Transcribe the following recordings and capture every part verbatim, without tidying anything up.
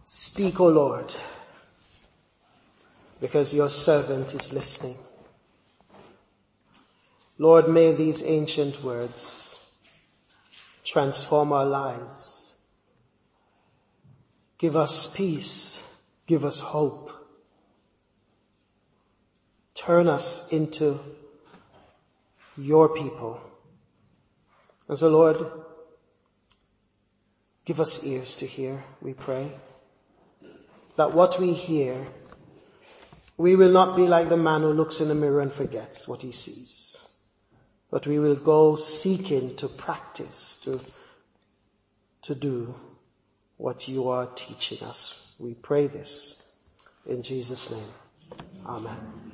Speak, O Lord, because your servant is listening. Lord, may these ancient words transform our lives. Give us peace. Give us hope. Turn us into your people. And so, Lord, give us ears to hear, we pray. That what we hear, we will not be like the man who looks in the mirror and forgets what he sees. But we will go seeking to practice, to, to do what you are teaching us. We pray this in Jesus' name. Amen.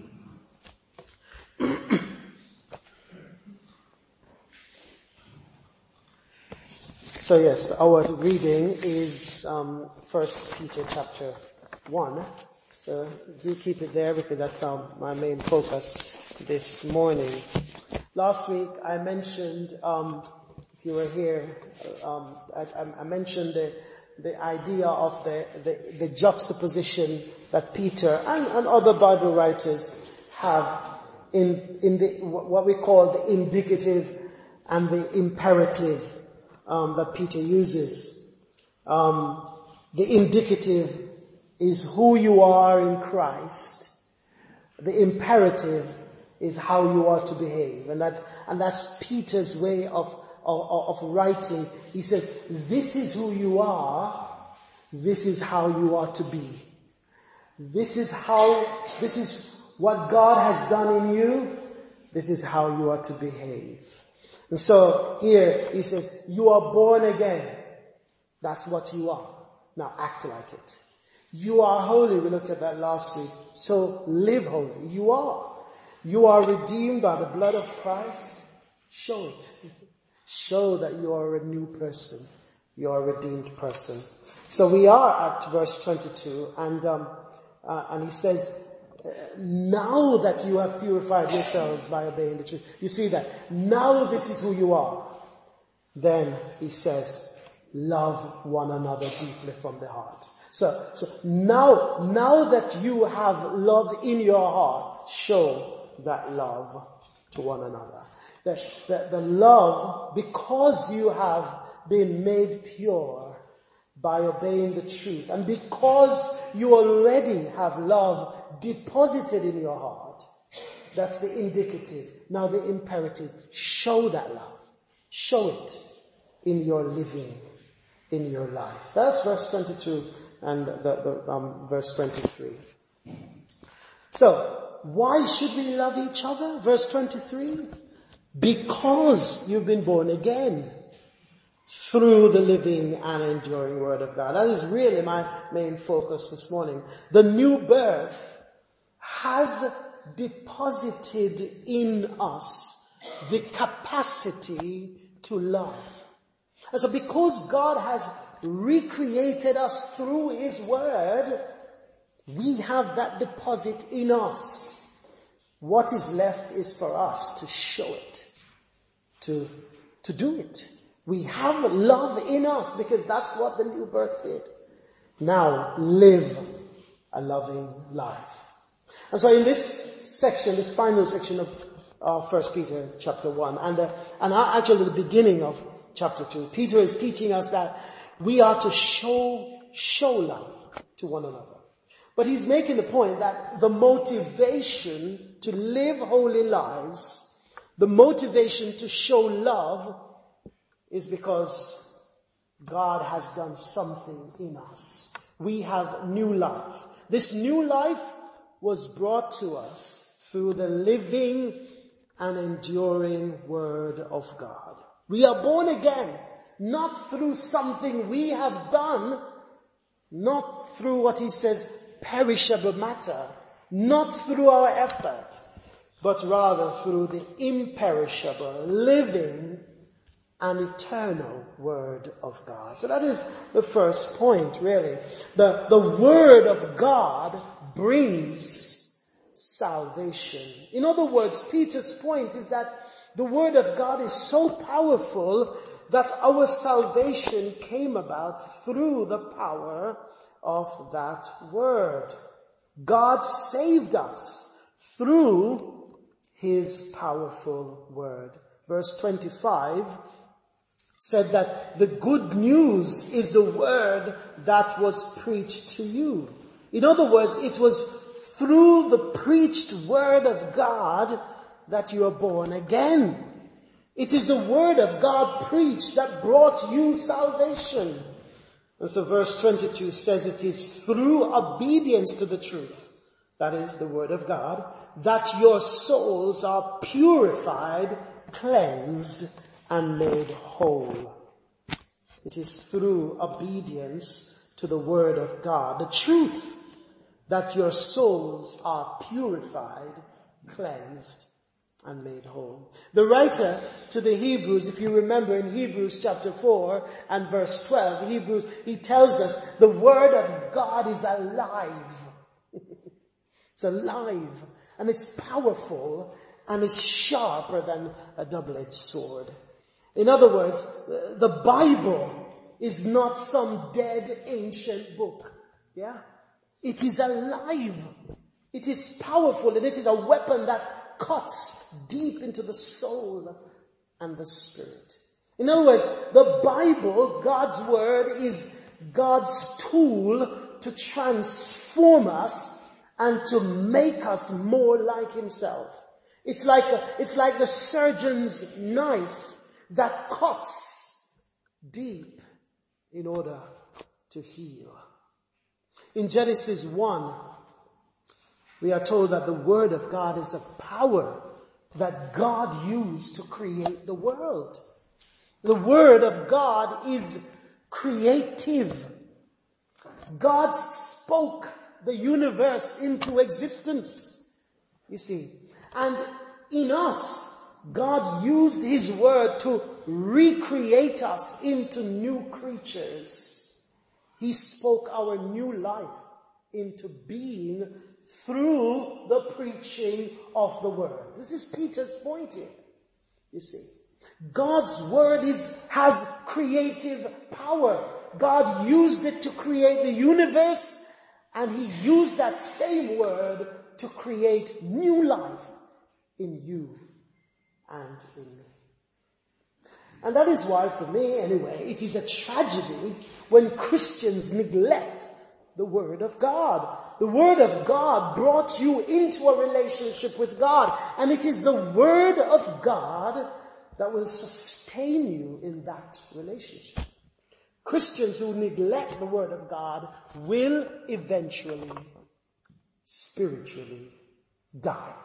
So yes, our reading is um, First Peter chapter one. So do keep it there because that's um, my main focus this morning. Last week I mentioned, um, if you were here, um, I, I mentioned the, the idea of the, the, the juxtaposition that Peter and, and other Bible writers have in, in the, what we call the indicative and the imperative um, that Peter uses. Um, the indicative is who you are in Christ. The imperative is how you are to behave. And that, and that's Peter's way of, of, of writing. He says, this is who you are. This is how you are to be. This is how, this is what God has done in you. This is how you are to behave. And so here he says, you are born again. That's what you are. Now act like it. You are holy. We looked at that last week. So live holy. You are. You are redeemed by the blood of Christ. Show it. Show that you are a new person. You are a redeemed person. So we are at verse twenty-two, and um, uh, and he says, uh, now that you have purified yourselves by obeying the truth. You see that? Now this is who you are. Then he says, love one another deeply from the heart. So, so now, now that you have love in your heart, show that love to one another. The, the, the love, because you have been made pure by obeying the truth, and because you already have love deposited in your heart, that's the indicative. Now the imperative, show that love. Show it in your living, in your life. That's verse twenty-two. And the, the um, verse twenty-three. So, why should we love each other? Verse twenty-three. Because you've been born again through the living and enduring word of God. That is really my main focus this morning. The new birth has deposited in us the capacity to love. And so because God has recreated us through his word, we have that deposit in us. What is left is for us to show it, to, to do it. We have love in us because that's what the new birth did. Now live a loving life. And so in this section, this final section of uh, First Peter chapter one, and, uh, and actually the beginning of chapter two, Peter is teaching us that we are to show, show love to one another. But he's making the point that the motivation to live holy lives, the motivation to show love is because God has done something in us. We have new life. This new life was brought to us through the living and enduring word of God. We are born again. Not through something we have done, not through what he says, perishable matter, not through our effort, but rather through the imperishable, living, and eternal word of God. So that is the first point, really. The, the word of God brings salvation. In other words, Peter's point is that the word of God is so powerful that our salvation came about through the power of that word. God saved us through his powerful word. Verse twenty-five said that the good news is the word that was preached to you. In other words, it was through the preached word of God that you are born again. It is the word of God preached that brought you salvation. And so verse twenty-two says it is through obedience to the truth, that is the word of God, that your souls are purified, cleansed, and made whole. It is through obedience to the word of God, the truth, that your souls are purified, cleansed, and made whole. The writer to the Hebrews, if you remember in Hebrews chapter four and verse twelve, Hebrews, he tells us the word of God is alive. It's alive, and it's powerful, and it's sharper than a double-edged sword. In other words, the Bible is not some dead ancient book. Yeah? It is alive. It is powerful, and it is a weapon that cuts deep into the soul and the spirit. In other words, the Bible, God's word, is God's tool to transform us and to make us more like himself. It's like a, it's like the surgeon's knife that cuts deep in order to heal. In Genesis one, we are told that the word of God is a power that God used to create the world. The word of God is creative. God spoke the universe into existence, you see. And in us, God used his word to recreate us into new creatures. He spoke our new life into being through the preaching of the word. This is Peter's point here, you see. God's word is, has creative power. God used it to create the universe, and he used that same word to create new life in you and in me. And that is why, for me anyway, it is a tragedy when Christians neglect the word of God. The word of God brought you into a relationship with God, and it is the word of God that will sustain you in that relationship. Christians who neglect the word of God will eventually, spiritually, die.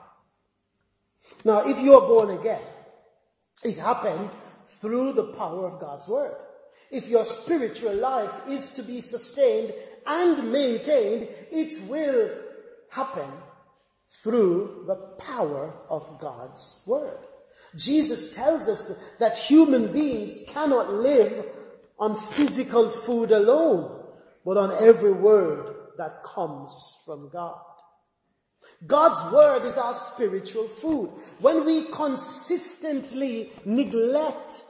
Now, if you are born again, it happened through the power of God's word. If your spiritual life is to be sustained and maintained, it will happen through the power of God's word. Jesus tells us that human beings cannot live on physical food alone, but on every word that comes from God. God's word is our spiritual food. When we consistently neglect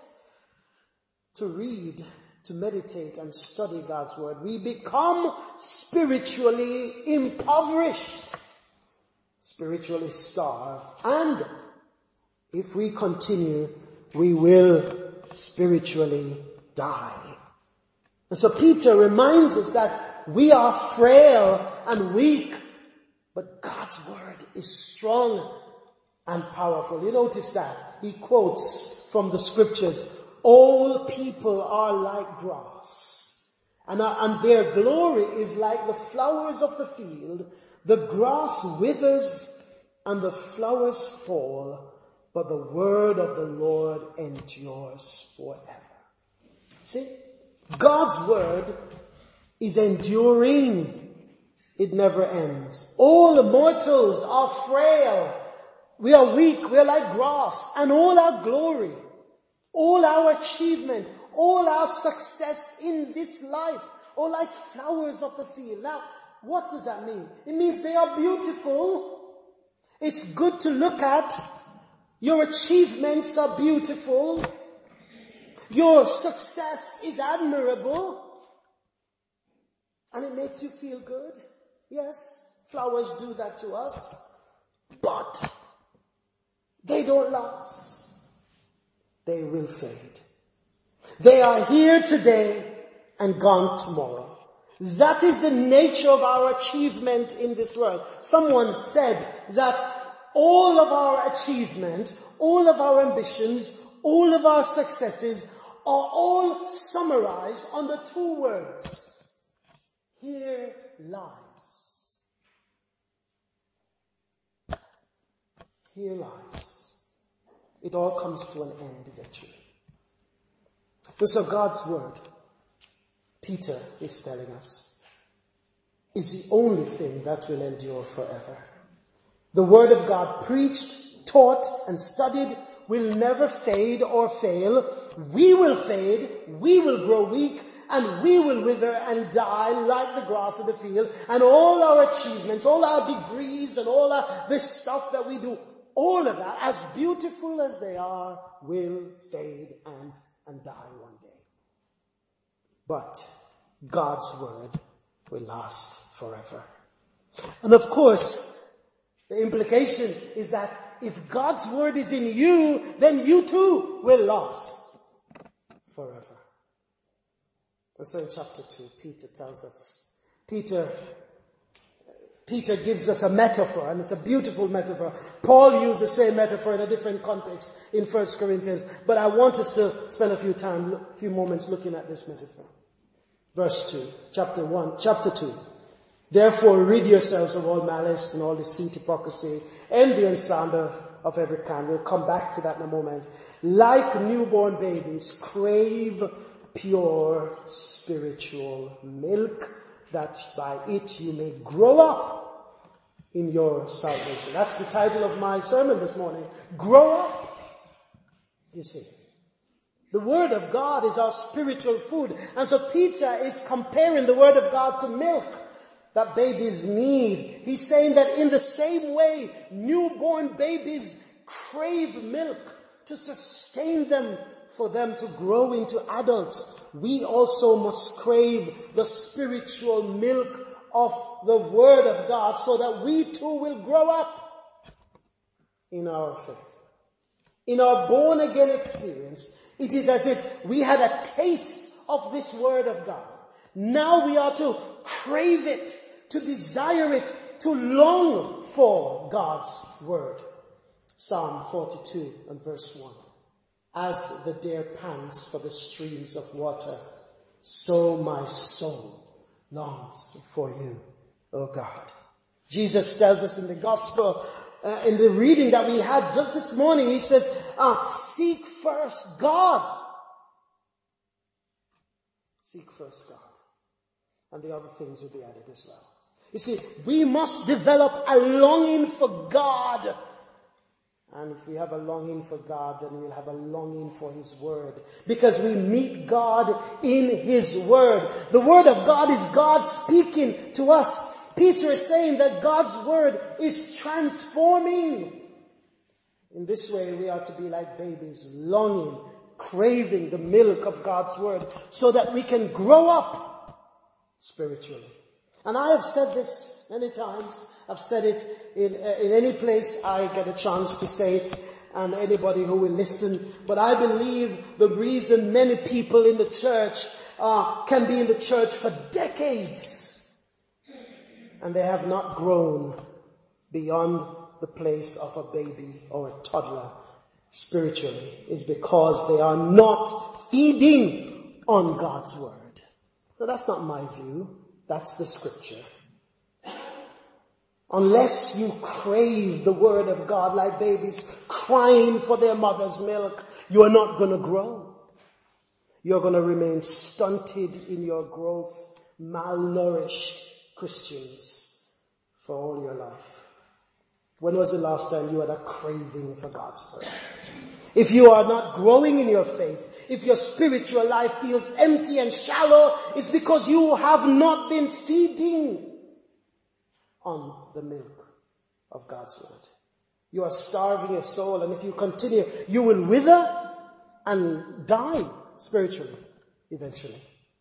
to read, to meditate and study God's word, we become spiritually impoverished, spiritually starved, and if we continue, we will spiritually die. And so Peter reminds us that we are frail and weak, but God's word is strong and powerful. You notice that? He quotes from the scriptures, all people are like grass, and, are, and their glory is like the flowers of the field. The grass withers and the flowers fall, but the word of the Lord endures forever. See? God's word is enduring. It never ends. All mortals are frail. We are weak. We are like grass. And all our glory, all our achievement, all our success in this life are like flowers of the field. Now, what does that mean? It means they are beautiful. It's good to look at. Your achievements are beautiful. Your success is admirable. And it makes you feel good. Yes, flowers do that to us. But they don't last. They will fade. They are here today and gone tomorrow. That is the nature of our achievement in this world. Someone said that all of our achievement, all of our ambitions, all of our successes are all summarized under two words. Here lies. Here lies. It all comes to an end eventually. And so God's word, Peter is telling us, is the only thing that will endure forever. The word of God preached, taught, and studied will never fade or fail. We will fade, we will grow weak, and we will wither and die like the grass of the field. And all our achievements, all our degrees, and all our, this stuff that we do, all of that, as beautiful as they are, will fade and, and die one day. But God's word will last forever. And of course, the implication is that if God's word is in you, then you too will last forever. And so in chapter two, Peter tells us, Peter, Peter gives us a metaphor, and it's a beautiful metaphor. Paul used the same metaphor in a different context in First Corinthians, but I want us to spend a few time, a few moments looking at this metaphor. Verse two, chapter one, chapter two. Therefore rid yourselves of all malice and all deceit, hypocrisy, envy and slander of, of every kind. We'll come back to that in a moment. Like newborn babies, crave pure spiritual milk, that by it you may grow up in your salvation. That's the title of my sermon this morning. Grow up. You see. The word of God is our spiritual food. And so Peter is comparing the word of God to milk that babies need. He's saying that in the same way, newborn babies crave milk to sustain them, for them to grow into adults. We also must crave the spiritual milk of the word of God so that we too will grow up in our faith. In our born again experience, it is as if we had a taste of this word of God. Now we are to crave it, to desire it, to long for God's word. Psalm forty-two and verse one. As the deer pants for the streams of water, so my soul longs for you, O God. Jesus tells us in the gospel, uh, in the reading that we had just this morning, he says, uh, seek first God. Seek first God. And the other things will be added as well. You see, we must develop a longing for God. And if we have a longing for God, then we'll have a longing for His Word. Because we meet God in His Word. The Word of God is God speaking to us. Peter is saying that God's Word is transforming. In this way, we are to be like babies, longing, craving the milk of God's Word, so that we can grow up spiritually. And I have said this many times. I've said it in, uh, in any place I get a chance to say it, and anybody who will listen. But I believe the reason many people in the church uh, can be in the church for decades and they have not grown beyond the place of a baby or a toddler spiritually is because they are not feeding on God's word. Now that's not my view. That's the scripture. Unless you crave the word of God like babies crying for their mother's milk, you are not going to grow. You're going to remain stunted in your growth, malnourished Christians for all your life. When was the last time you had a craving for God's word? If you are not growing in your faith, if your spiritual life feels empty and shallow, it's because you have not been feeding on the milk of God's word. You are starving your soul, and if you continue, you will wither and die spiritually eventually.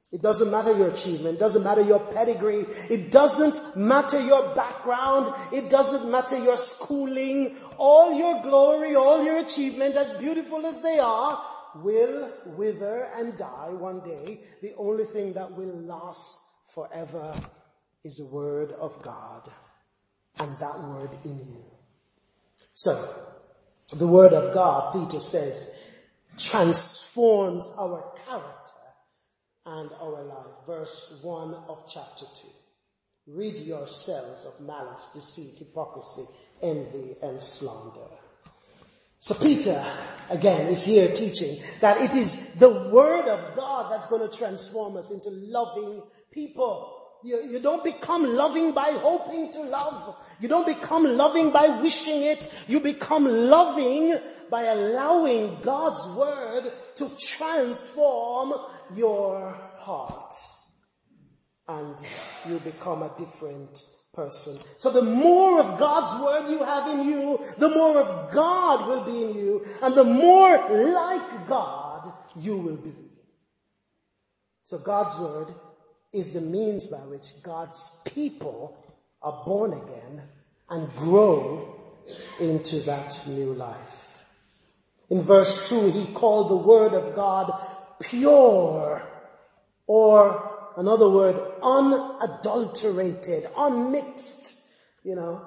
It doesn't matter your achievement. It doesn't matter your pedigree. It doesn't matter your background. It doesn't matter your schooling. All your glory, all your achievement, as beautiful as they are, will wither and die one day. The only thing that will last forever is the word of God, and that word in you. So, the word of God, Peter says, transforms our character and our life. Verse one of chapter two. Rid yourselves of malice, deceit, hypocrisy, envy, and slander. So Peter, again, is here teaching that it is the word of God that's going to transform us into loving people. You, you don't become loving by hoping to love. You don't become loving by wishing it. You become loving by allowing God's word to transform your heart. And you become a different person. So the more of God's word you have in you, the more of God will be in you, and the more like God you will be. So God's word is the means by which God's people are born again and grow into that new life. In verse two, he called the word of God pure, or another word, unadulterated, unmixed. You know,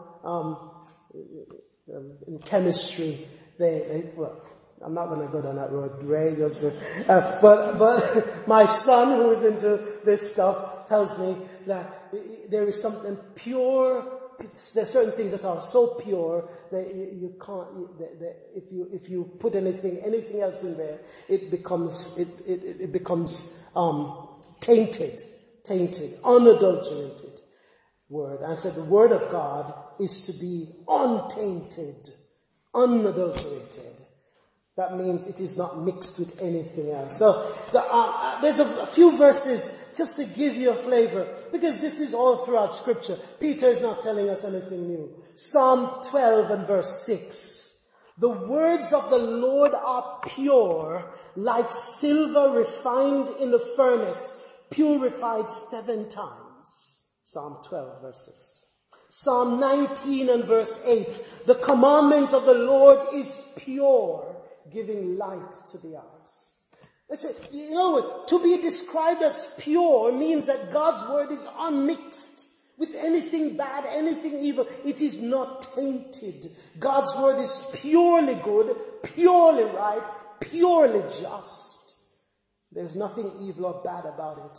um, in chemistry, they, they well, I'm not going to go down that road, Ray. Just, uh, but but my son, who is into this stuff, tells me that there is something pure. There's certain things that are so pure that you, you can't. You, that, that if you if you put anything anything else in there, it becomes it it, it becomes um, tainted, tainted, unadulterated word. And I said the word of God is to be untainted, unadulterated. That means it is not mixed with anything else. So the, uh, there's a, a few verses just to give you a flavor, because this is all throughout Scripture. Peter is not telling us anything new. Psalm twelve and verse six. The words of the Lord are pure, like silver refined in the furnace, purified seven times. Psalm twelve verse six. Psalm nineteen and verse eight. The commandment of the Lord is pure, giving light to the eyes. Listen, you know, to be described as pure means that God's word is unmixed with anything bad, anything evil. It is not tainted. God's word is purely good, purely right, purely just. There's nothing evil or bad about it.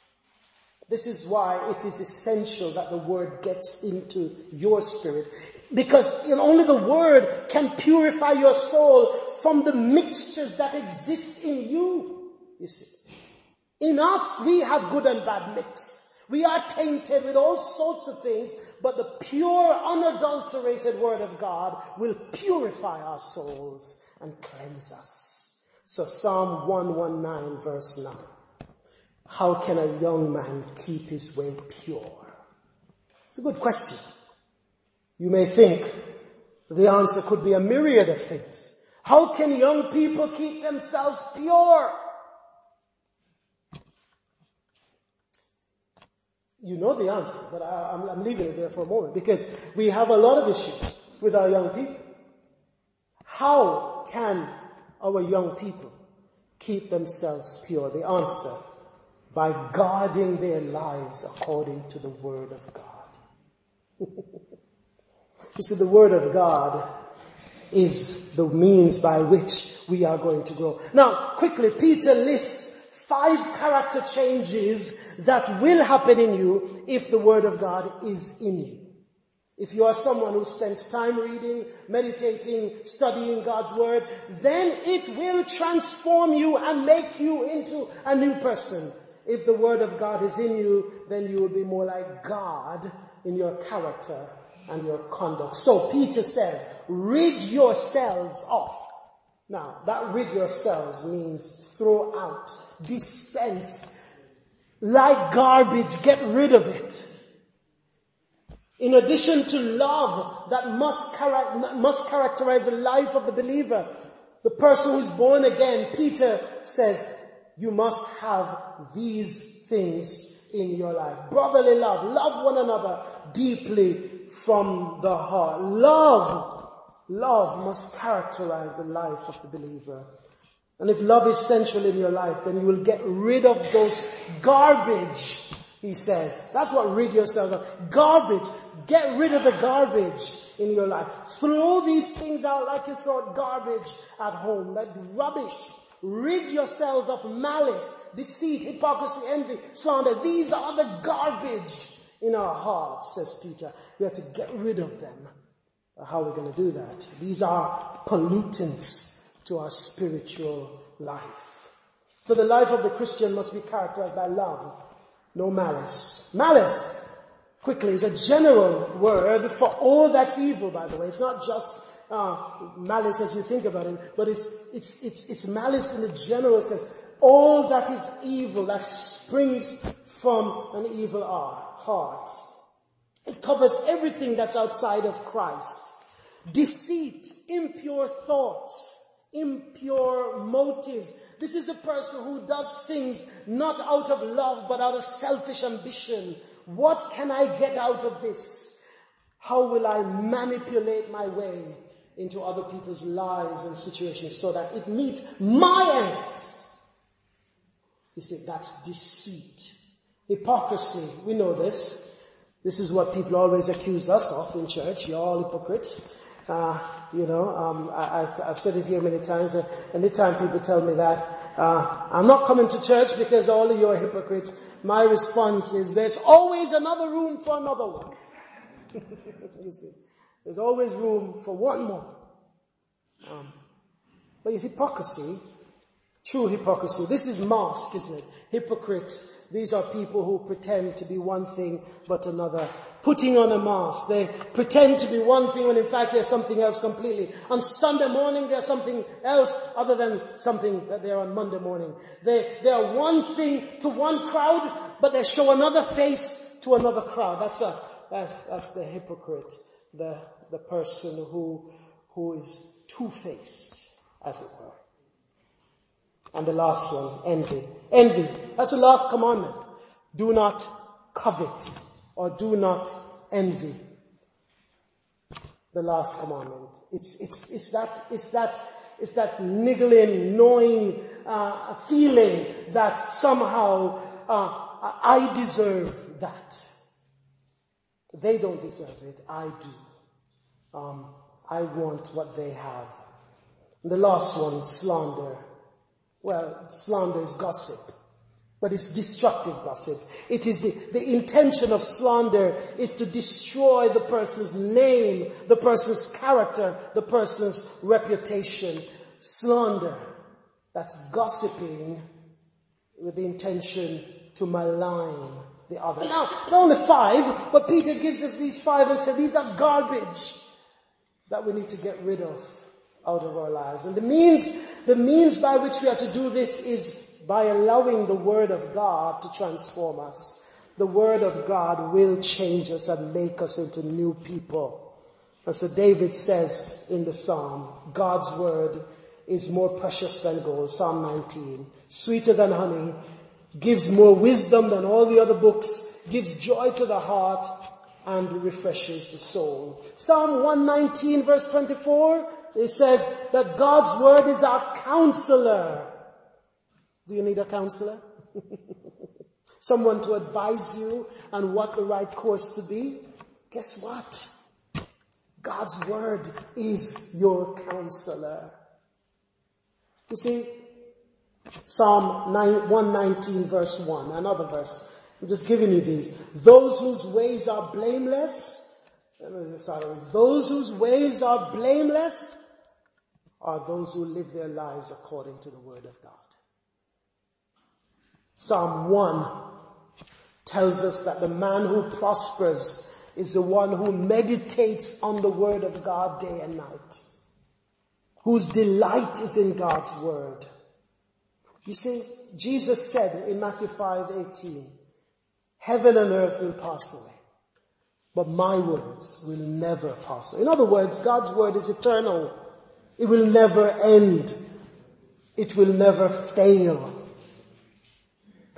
This is why it is essential that the word gets into your spirit. Because you know, only the word can purify your soul from the mixtures that exist in you. You see, in us we have good and bad mix. We are tainted with all sorts of things, but the pure, unadulterated word of God will purify our souls and cleanse us. So Psalm one nineteen verse nine. How can a young man keep his way pure? It's a good question. You may think the answer could be a myriad of things. How can young people keep themselves pure? You know the answer, but I, I'm, I'm leaving it there for a moment, because we have a lot of issues with our young people. How can our young people keep themselves pure? The answer, by guarding their lives according to the word of God. You see, the word of God is the means by which we are going to grow. Now, quickly, Peter lists five character changes that will happen in you if the word of God is in you. If you are someone who spends time reading, meditating, studying God's word, then it will transform you and make you into a new person. If the word of God is in you, then you will be more like God in your character and your conduct. So Peter says, rid yourselves of. Now, that rid yourselves means throw out, dispense, like garbage, get rid of it. In addition to love that must, char- must characterize the life of the believer, the person who's born again, Peter says, you must have these things in your life. Brotherly love. Love one another deeply from the heart. Love, love must characterize the life of the believer. And if love is central in your life, then you will get rid of those garbage, he says. That's what rid yourself of. Garbage. Get rid of the garbage in your life. Throw these things out like you throw garbage at home. That rubbish. Rid yourselves of malice, deceit, hypocrisy, envy, slander. These are the garbage in our hearts, says Peter. We have to get rid of them. How are we going to do that? These are pollutants to our spiritual life. So the life of the Christian must be characterized by love, no malice. Malice, quickly, is a general word for all that's evil, by the way. It's not just uh, malice as you think about it, but it's, it's, it's, it's malice in the general sense. All that is evil, that springs from an evil heart. It covers everything that's outside of Christ. Deceit, impure thoughts, impure motives. This is a person who does things not out of love, but out of selfish ambition. What can I get out of this? How will I manipulate my way into other people's lives and situations so that it meets my ends? He said that's deceit. Hypocrisy, we know this. This is what people always accuse us of in church. You're all hypocrites. Uh, you know, um, I, I've said it here many times. Uh, anytime people tell me that, uh, I'm not coming to church because all of you are hypocrites, my response is, there's always another room for another one. You see, there's always room for one more. Um, but it's hypocrisy, true hypocrisy. This is mask, isn't it? Hypocrite. These are people who pretend to be one thing but another. Putting on a mask. They pretend to be one thing when in fact they're something else completely. On Sunday morning they're something else other than something that they're on Monday morning. They, they are one thing to one crowd, but they show another face to another crowd. That's a, that's, that's the hypocrite. The, the person who, who is two-faced, as it were. And the last one, envy. Envy. That's the last commandment. Do not covet or do not envy. The last commandment. It's, it's, it's that, it's that, it's that niggling, gnawing, uh, feeling that somehow, uh, I deserve that. They don't deserve it. I do. Um, I want what they have. And the last one, slander. Well, slander is gossip, but it's destructive gossip. It is the, the intention of slander is to destroy the person's name, the person's character, the person's reputation. Slander, that's gossiping with the intention to malign the other. Now, not only five, but Peter gives us these five and said these are garbage that we need to get rid of out of our lives. And the means, the means by which we are to do this is by allowing the Word of God to transform us. The Word of God will change us and make us into new people. And so David says in the Psalm, God's Word is more precious than gold. Psalm nineteen. Sweeter than honey. Gives more wisdom than all the other books. Gives joy to the heart and refreshes the soul. Psalm one nineteen verse twenty-four. It says that God's Word is our counselor. Do you need a counselor? Someone to advise you on what the right course to be? Guess what? God's Word is your counselor. You see, Psalm one nineteen verse one, another verse. I'm just giving you these. Those whose ways are blameless, those whose ways are blameless are those who live their lives according to the Word of God. Psalm one tells us that the man who prospers is the one who meditates on the Word of God day and night, whose delight is in God's Word. You see, Jesus said in Matthew five eighteen, heaven and earth will pass away, but my words will never pass away. In other words, God's Word is eternal. It will never end. It will never fail.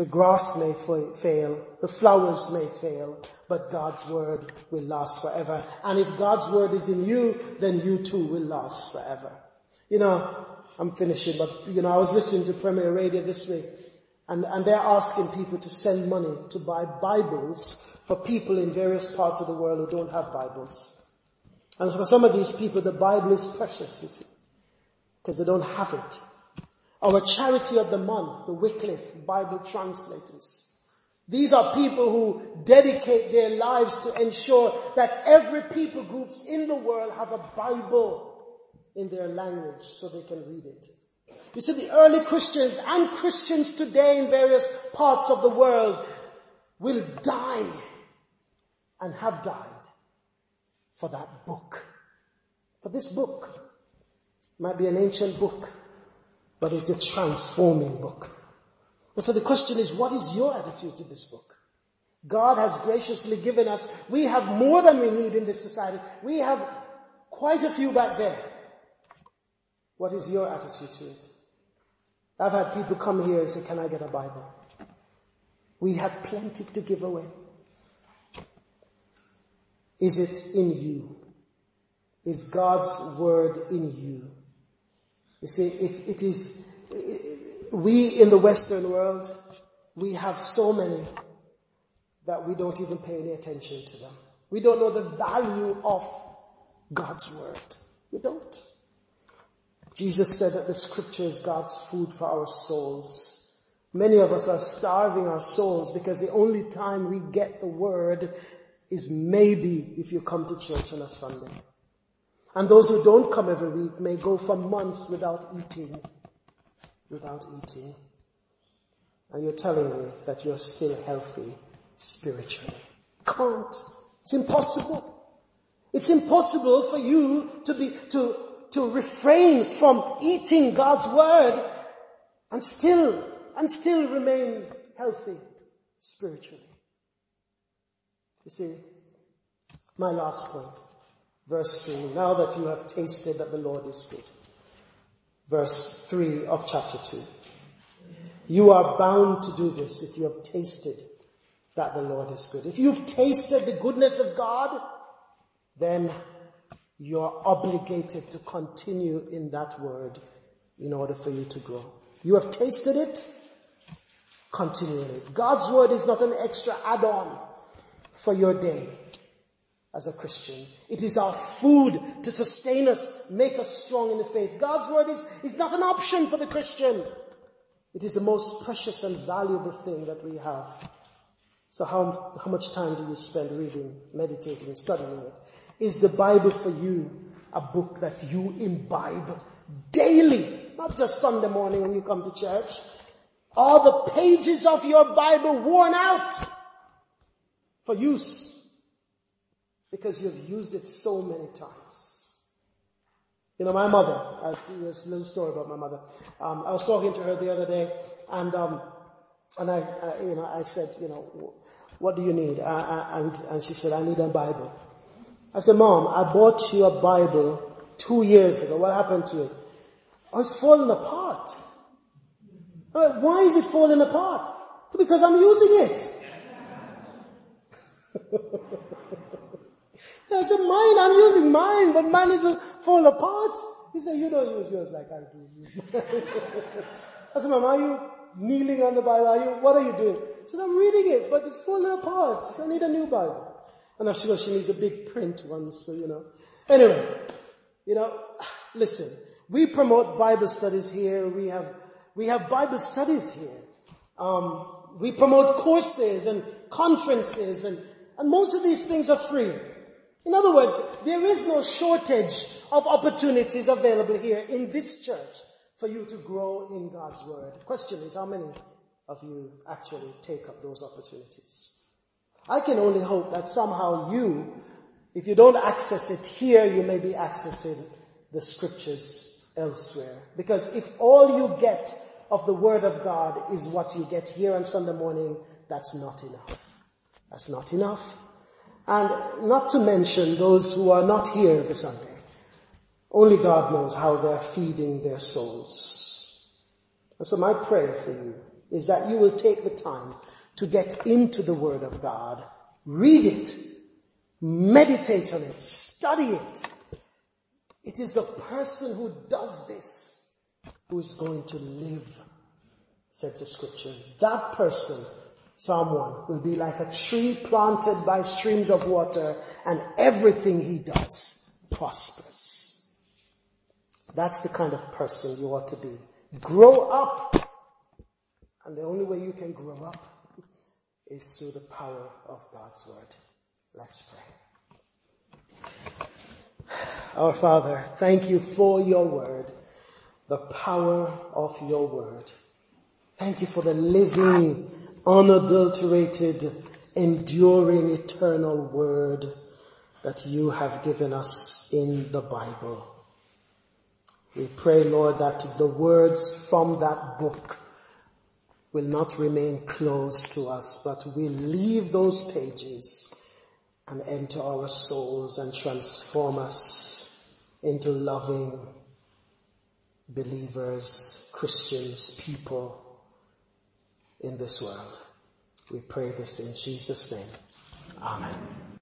The grass may fail, the flowers may fail, but God's word will last forever. And if God's word is in you, then you too will last forever. You know, I'm finishing, but you know, I was listening to Premier Radio this week, and, and they're asking people to send money to buy Bibles for people in various parts of the world who don't have Bibles. And for some of these people, the Bible is precious, you see, because they don't have it. Our charity of the month, the Wycliffe Bible translators. These are people who dedicate their lives to ensure that every people groups in the world have a Bible in their language so they can read it. You see, the early Christians and Christians today in various parts of the world will die and have died for that book. For this book. It might be an ancient book, but it's a transforming book. And so the question is, what is your attitude to this book? God has graciously given us, we have more than we need in this society. We have quite a few back there. What is your attitude to it? I've had people come here and say, can I get a Bible? We have plenty to give away. Is it in you? Is God's word in you? You see, if it is, we in the Western world, we have so many that we don't even pay any attention to them. We don't know the value of God's word. We don't. Jesus said that the scripture is God's food for our souls. Many of us are starving our souls because the only time we get the word is maybe if you come to church on a Sunday. And those who don't come every week may go for months without eating. Without eating. And you're telling me that you're still healthy spiritually. Can't. It's impossible. It's impossible for you to be, to, to refrain from eating God's word and still, and still remain healthy spiritually. You see, my last point. Verse three, now that you have tasted that the Lord is good. Verse three of chapter two. You are bound to do this if you have tasted that the Lord is good. If you've tasted the goodness of God, then you're obligated to continue in that word in order for you to grow. You have tasted it, continue in it. God's word is not an extra add-on for your day. As a Christian, it is our food to sustain us, make us strong in the faith. God's word is, is not an option for the Christian. It is the most precious and valuable thing that we have. So how, how much time do you spend reading, meditating, and studying it? Is the Bible for you a book that you imbibe daily? Not just Sunday morning when you come to church. Are the pages of your Bible worn out for use? Because you've used it so many times. You know, my mother, I, there's a little story about my mother. Um, I was talking to her the other day, and um, and I, I, you know, I said, you know, what do you need? I, I, and and she said, I need a Bible. I said, Mom, I bought you a Bible two years ago. What happened to it? Oh, it's falling apart. Said, why is it falling apart? Because I'm using it. I said, mine, I'm using mine, but mine isn't fall apart. He said, you don't use yours like I do use mine. I said, Mom, are you kneeling on the Bible? Are you, what are you doing? He said, I'm reading it, but it's falling apart. I need a new Bible. And now she goes, she needs a big print one, so you know. Anyway, you know, listen, we promote Bible studies here. We have, we have Bible studies here. Um, we promote courses and conferences, and, and most of these things are free. In other words, there is no shortage of opportunities available here in this church for you to grow in God's word. The question is, how many of you actually take up those opportunities? I can only hope that somehow you, if you don't access it here, you may be accessing the scriptures elsewhere. Because if all you get of the word of God is what you get here on Sunday morning, that's not enough. That's not enough. And not to mention those who are not here every Sunday. Only God knows how they're feeding their souls. And so my prayer for you is that you will take the time to get into the Word of God, read it, meditate on it, study it. It is the person who does this who is going to live, said the scripture. That person, Psalm one, will be like a tree planted by streams of water, and everything he does prospers. That's the kind of person you ought to be. Grow up. And the only way you can grow up is through the power of God's word. Let's pray. Our Father, thank you for your word, the power of your word. Thank you for the living, unadulterated, enduring, eternal word that you have given us in the Bible. We pray, Lord, that the words from that book will not remain closed to us, but will leave those pages and enter our souls and transform us into loving believers, Christians, people in this world. We pray this in Jesus' name. Amen.